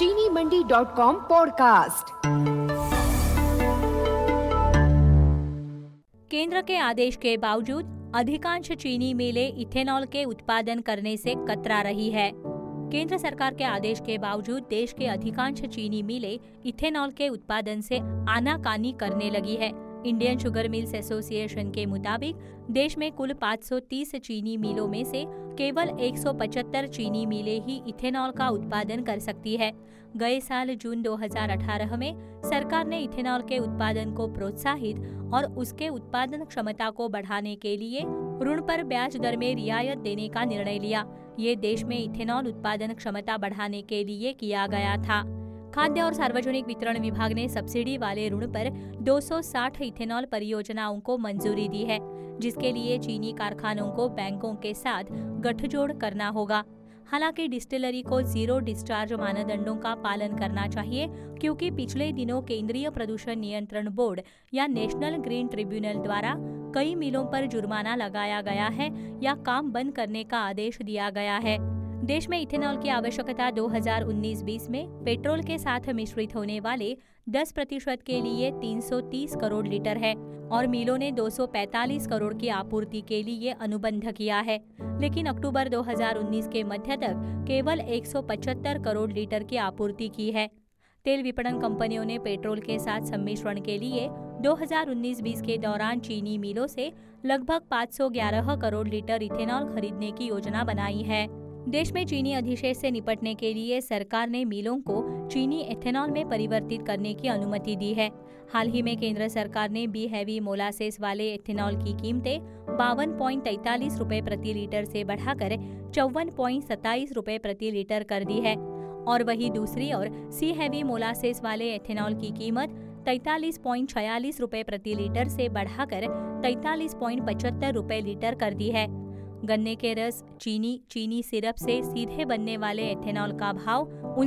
चीनीमंडी.com podcast. केंद्र के आदेश के बावजूद अधिकांश चीनी मिलें इथेनॉल के उत्पादन करने से कतरा रही है। केंद्र सरकार के आदेश के बावजूद देश के अधिकांश चीनी मिलें इथेनॉल के उत्पादन से आनाकानी करने लगी है। इंडियन शुगर मिल्स एसोसिएशन के मुताबिक देश में कुल 530 चीनी मिलों में से केवल 175 चीनी मिलें ही इथेनॉल का उत्पादन कर सकती है। गए साल जून 2018 में सरकार ने इथेनॉल के उत्पादन को प्रोत्साहित और उसके उत्पादन क्षमता को बढ़ाने के लिए ऋण पर ब्याज दर में रियायत देने का निर्णय लिया। ये देश में इथेनॉल उत्पादन क्षमता बढ़ाने के लिए किया गया था। खाद्य और सार्वजनिक वितरण विभाग ने सब्सिडी वाले ऋण पर 260 इथेनॉल परियोजनाओं को मंजूरी दी है, जिसके लिए चीनी कारखानों को बैंकों के साथ गठजोड़ करना होगा। हालांकि डिस्टिलरी को जीरो डिस्चार्ज मानदंडों का पालन करना चाहिए, क्योंकि पिछले दिनों केंद्रीय प्रदूषण नियंत्रण बोर्ड या नेशनल ग्रीन ट्रिब्यूनल द्वारा कई मिलों पर जुर्माना लगाया गया है या काम बंद करने का आदेश दिया गया है। देश में इथेनॉल की आवश्यकता 2019-20 में पेट्रोल के साथ मिश्रित होने वाले 10% के लिए 330 करोड़ लीटर है और मिलों ने 245 करोड़ की आपूर्ति के लिए अनुबंध किया है। लेकिन अक्टूबर 2019 के मध्य तक केवल 175 करोड़ लीटर की आपूर्ति की है। तेल विपणन कंपनियों ने पेट्रोल के साथ सम्मिश्रण के लिए 2019-20 के दौरान चीनी मिलों से लगभग 511 करोड़ लीटर इथेनॉल खरीदने की योजना बनाई है। देश में चीनी अधिशेष से निपटने के लिए सरकार ने मिलों को चीनी एथेनॉल में परिवर्तित करने की अनुमति दी है। हाल ही में केंद्र सरकार ने बी हैवी मोलासेस वाले एथेनॉल की कीमतें 52.43 रुपए प्रति लीटर से बढ़ाकर 54.27 रुपए प्रति लीटर कर दी है और वहीं दूसरी ओर सी हैवी मोलासेस वाले एथेनॉल की कीमत 43.46 रुपए प्रति लीटर से बढ़ाकर 43.75 रुपए लीटर कर दी है। गन्ने के रस, चीनी सिरप से सीधे बनने वाले एथेनॉल का भाव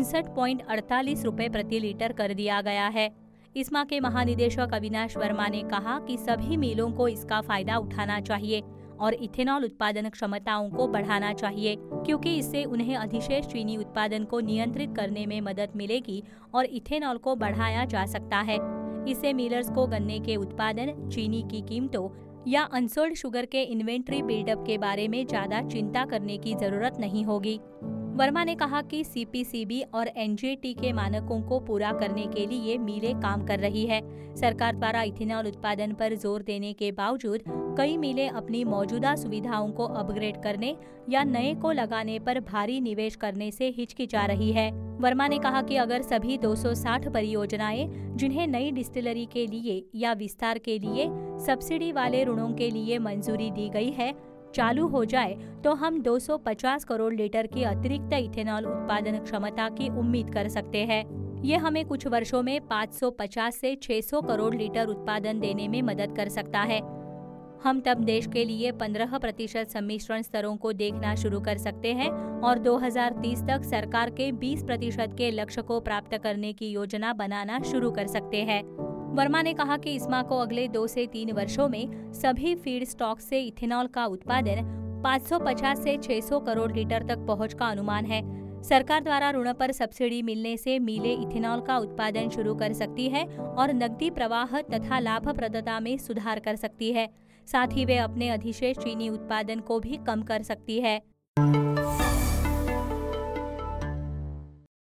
59.48 रुपए प्रति लीटर कर दिया गया है। इस्मा के महानिदेशक अविनाश वर्मा ने कहा कि सभी मिलों को इसका फायदा उठाना चाहिए और इथेनॉल उत्पादन क्षमताओं को बढ़ाना चाहिए, क्योंकि इससे उन्हें अधिशेष चीनी उत्पादन को नियंत्रित करने में मदद मिलेगी और इथेनॉल को बढ़ाया जा सकता है। इससे मिलर्स को गन्ने के उत्पादन, चीनी की कीमतों या अनसोल्ड शुगर के इन्वेंट्री बिल्डअप के बारे में ज्यादा चिंता करने की जरूरत नहीं होगी। वर्मा ने कहा कि सीपीसीबी और एनजीटी के मानकों को पूरा करने के लिए मिलें काम कर रही है। सरकार द्वारा इथेनॉल उत्पादन पर जोर देने के बावजूद कई मिलें अपनी मौजूदा सुविधाओं को अपग्रेड करने या नए को लगाने पर भारी निवेश करने से हिचकिचा रही है। वर्मा ने कहा कि अगर सभी 260 परियोजनाएं जिन्हें नई डिस्टिलरी के लिए या विस्तार के लिए सब्सिडी वाले ऋणों के लिए मंजूरी दी गई है चालू हो जाए तो हम 250 करोड़ लीटर की अतिरिक्त इथेनॉल उत्पादन क्षमता की उम्मीद कर सकते हैं। ये हमें कुछ वर्षों में 550 से 600 करोड़ लीटर उत्पादन देने में मदद कर सकता है। हम तब देश के लिए 15% सम्मिश्रण स्तरों को देखना शुरू कर सकते हैं और 2030 तक सरकार के 20% के लक्ष्य को प्राप्त करने की योजना बनाना शुरू कर सकते हैं। वर्मा ने कहा कि इस्मा को अगले 2 से 3 वर्षों में सभी फीड स्टॉक से इथेनॉल का उत्पादन 550 से 600 करोड़ लीटर तक पहुंच का अनुमान है। सरकार द्वारा ऋण पर सब्सिडी मिलने से मिलें इथेनॉल का उत्पादन शुरू कर सकती है और नकदी प्रवाह तथा लाभप्रदता में सुधार कर सकती है। साथ ही वे अपने अधिशेष चीनी उत्पादन को भी कम कर सकती है।